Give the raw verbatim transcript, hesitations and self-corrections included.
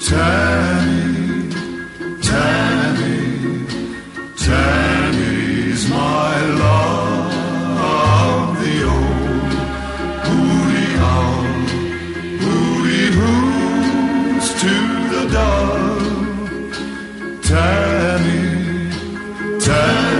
Tammy, Tammy, Tammy's my love. The old hooty owl, hooty hoos to the dove. Tammy, Tammy.